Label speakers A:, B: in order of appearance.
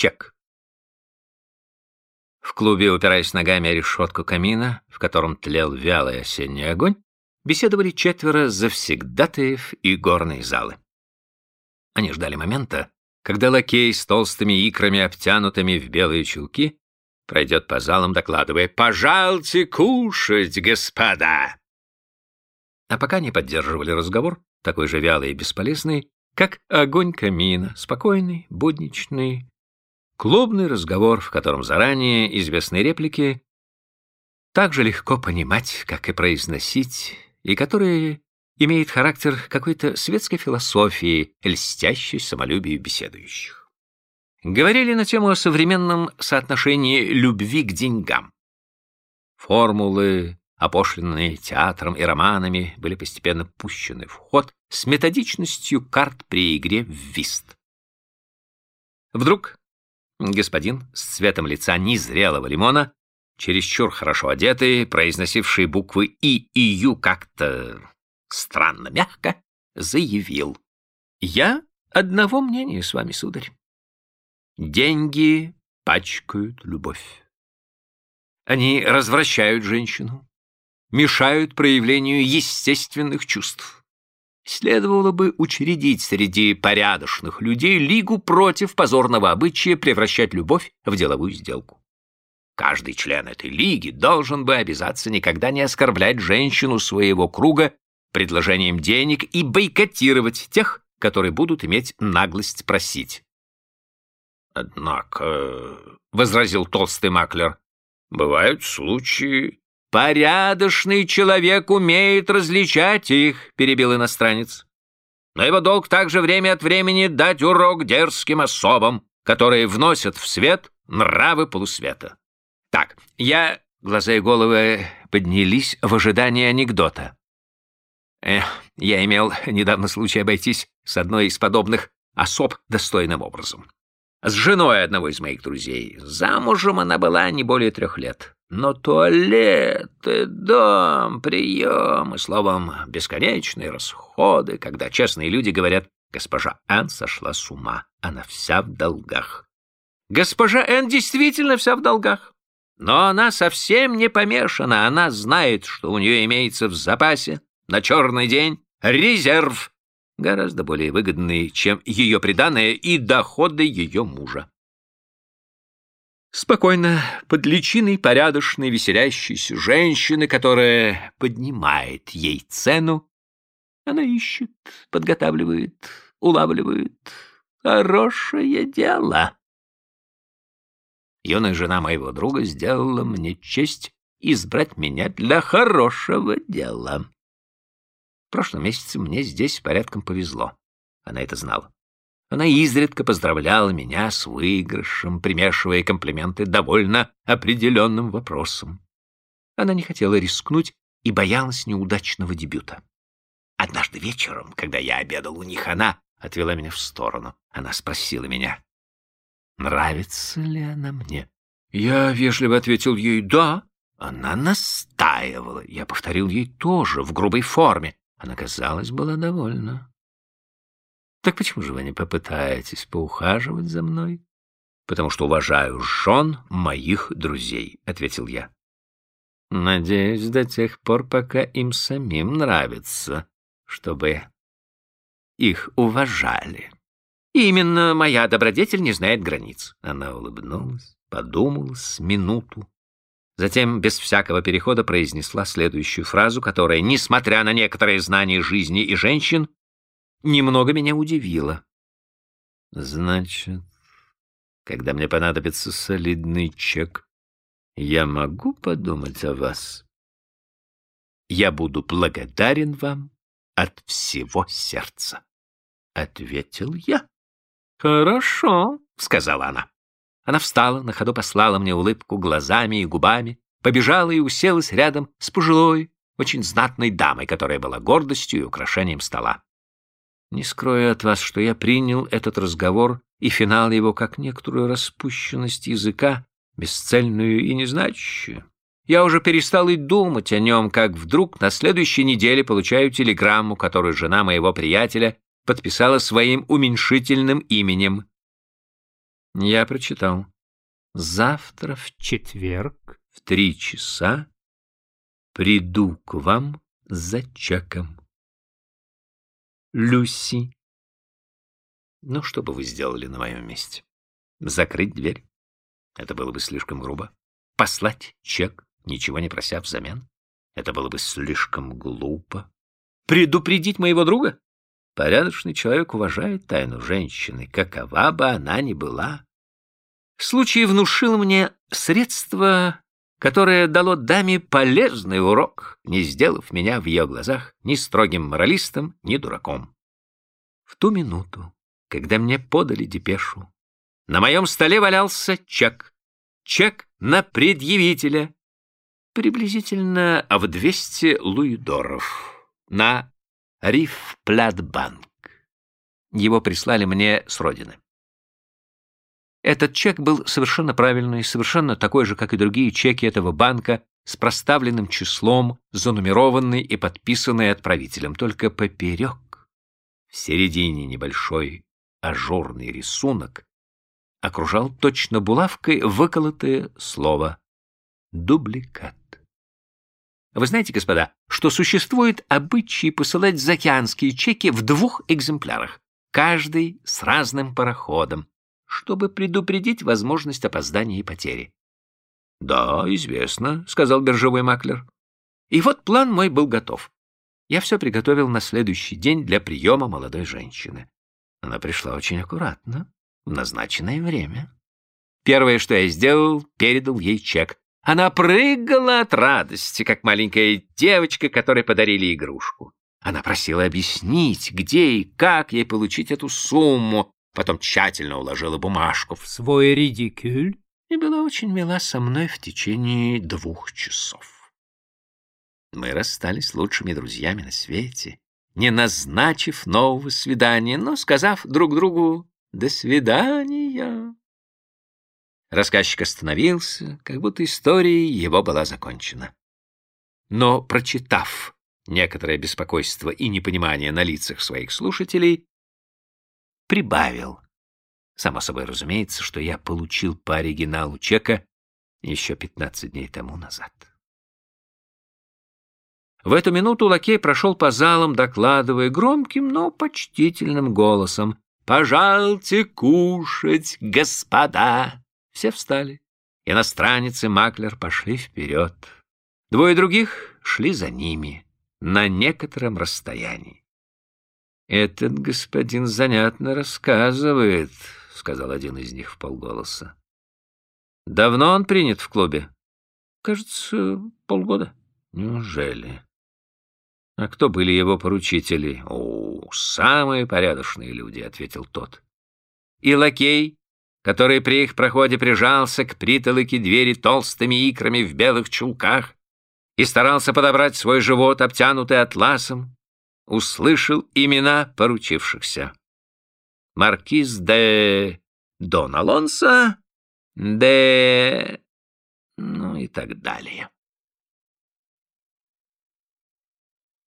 A: чек. В клубе, упираясь ногами о решетку камина, в котором тлел вялый осенний огонь, беседовали 4 завсегдатаев и горной залы. Они ждали момента, когда лакей с толстыми икрами, обтянутыми в белые чулки, пройдет по залам, докладывая: «Пожалуйте кушать, господа!» А пока они поддерживали разговор, такой же вялый и бесполезный, как огонь камина, спокойный, будничный, клубный разговор, в котором заранее известные реплики так же легко понимать, как и произносить, и которые имеют характер какой-то светской философии, льстящей самолюбию беседующих. Говорили на тему о современном соотношении любви к деньгам. Формулы, опошленные театром и романами, были постепенно пущены в ход с методичностью карт при игре в вист. Вдруг господин с цветом лица незрелого лимона, чересчур хорошо одетый, произносивший буквы «и» и «ю» как-то странно мягко, заявил: «Я одного мнения с вами, сударь. Деньги пачкают любовь. Они развращают женщину, мешают проявлению естественных чувств. Следовало бы учредить среди порядочных людей лигу против позорного обычая превращать любовь в деловую сделку. Каждый член этой лиги должен бы обязаться никогда не оскорблять женщину своего круга предложением денег и бойкотировать тех, которые будут иметь наглость просить». «Однако, — возразил толстый маклер, — бывают случаи...» «Порядочный человек умеет различать их, — перебил иностранец. Но его долг также время от времени дать урок дерзким особам, которые вносят в свет нравы полусвета. Так, глаза и головы поднялись в ожидании анекдота. Я имел недавно случай обойтись с одной из подобных особ достойным образом. С женой одного из моих друзей. Замужем она была не более 3 лет. Но туалеты, дом, приемы, словом, бесконечные расходы, когда честные люди говорят: госпожа Н сошла с ума, она вся в долгах. Госпожа Н действительно вся в долгах, но она совсем не помешана, она знает, что у нее имеется в запасе на черный день резерв, гораздо более выгодный, чем ее приданое и доходы ее мужа. Спокойно, под личиной порядочной, веселящейся женщины, которая поднимает ей цену, она ищет, подготавливает, улавливает. Хорошее дело. Юная жена моего друга сделала мне честь избрать меня для хорошего дела. В прошлом месяце мне здесь порядком повезло. Она это знала. Она изредка поздравляла меня с выигрышем, примешивая комплименты довольно определенным вопросам. Она не хотела рискнуть и боялась неудачного дебюта. Однажды вечером, когда я обедал у них, она отвела меня в сторону. Она спросила меня, нравится ли она мне. Я вежливо ответил ей «да». Она настаивала. Я повторил ей тоже в грубой форме. Она, казалось, была довольна. «Так почему же вы не попытаетесь поухаживать за мной?» «Потому что уважаю жен моих друзей», — ответил я. «Надеюсь, до тех пор, пока им самим нравится, чтобы их уважали. И именно моя добродетель не знает границ». Она улыбнулась, подумала с минуту. Затем, без всякого перехода, произнесла следующую фразу, которая, несмотря на некоторые знания жизни и женщин, немного меня удивила. «Значит, когда мне понадобится солидный чек, я могу подумать о вас? Я буду благодарен вам от всего сердца», — ответил я. «Хорошо», — сказала она. Она встала, на ходу послала мне улыбку глазами и губами, побежала и уселась рядом с пожилой, очень знатной дамой, которая была гордостью и украшением стола. Не скрою от вас, что я принял этот разговор и финал его как некоторую распущенность языка, бесцельную и незначащую. Я уже перестал и думать о нем, как вдруг на следующей неделе получаю телеграмму, которую жена моего приятеля подписала своим уменьшительным именем. Я прочитал: завтра в четверг в 3 часа приду к вам за чеком. Люси. Ну, что бы вы сделали на моем месте? Закрыть дверь? Это было бы слишком грубо. Послать чек, ничего не прося взамен? Это было бы слишком глупо. Предупредить моего друга? Порядочный человек уважает тайну женщины, какова бы она ни была. Случай внушил мне средство, которое дало даме полезный урок, не сделав меня в ее глазах ни строгим моралистом, ни дураком. В ту минуту, когда мне подали депешу, на моем столе валялся чек. Чек на предъявителя, приблизительно в 200 луидоров, на Рифплатбанк. Его прислали мне с родины. Этот чек был совершенно правильный, совершенно такой же, как и другие чеки этого банка, с проставленным числом, занумерованный и подписанный отправителем. Только поперек, в середине небольшой ажурный рисунок, окружал точно булавкой выколотое слово «дубликат». Вы знаете, господа, что существует обычай посылать заокеанские чеки в 2 экземплярах, каждый с разным пароходом, чтобы предупредить возможность опоздания и потери. — Да, известно, — сказал биржевой маклер. И вот план мой был готов. Я все приготовил на следующий день для приема молодой женщины. Она пришла очень аккуратно, в назначенное время. Первое, что я сделал, передал ей чек. Она прыгала от радости, как маленькая девочка, которой подарили игрушку. Она просила объяснить, где и как ей получить эту сумму, потом тщательно уложила бумажку в свой редикюль и была очень мила со мной в течение 2 часов. Мы расстались лучшими друзьями на свете, не назначив нового свидания, но сказав друг другу «до свидания». Рассказчик остановился, как будто история его была закончена. Но, прочитав некоторое беспокойство и непонимание на лицах своих слушателей, прибавил. Само собой разумеется, что я получил по оригиналу чека еще 15 дней тому назад. В эту минуту лакей прошел по залам, докладывая громким, но почтительным голосом: «Пожалуйте кушать, господа!» Все встали. Иностранец и маклер пошли вперед. 2 других шли за ними на некотором расстоянии. «Этот господин занятно рассказывает», — сказал один из них вполголоса. «Давно он принят в клубе?» «Кажется, полгода». «Неужели? А кто были его поручители?» «О, самые порядочные люди», — ответил тот. «И лакей, который при их проходе прижался к притолоке двери толстыми икрами в белых чулках и старался подобрать свой живот, обтянутый атласом, услышал имена поручившихся: маркиз де Дон Алонсо, де... ну и так далее.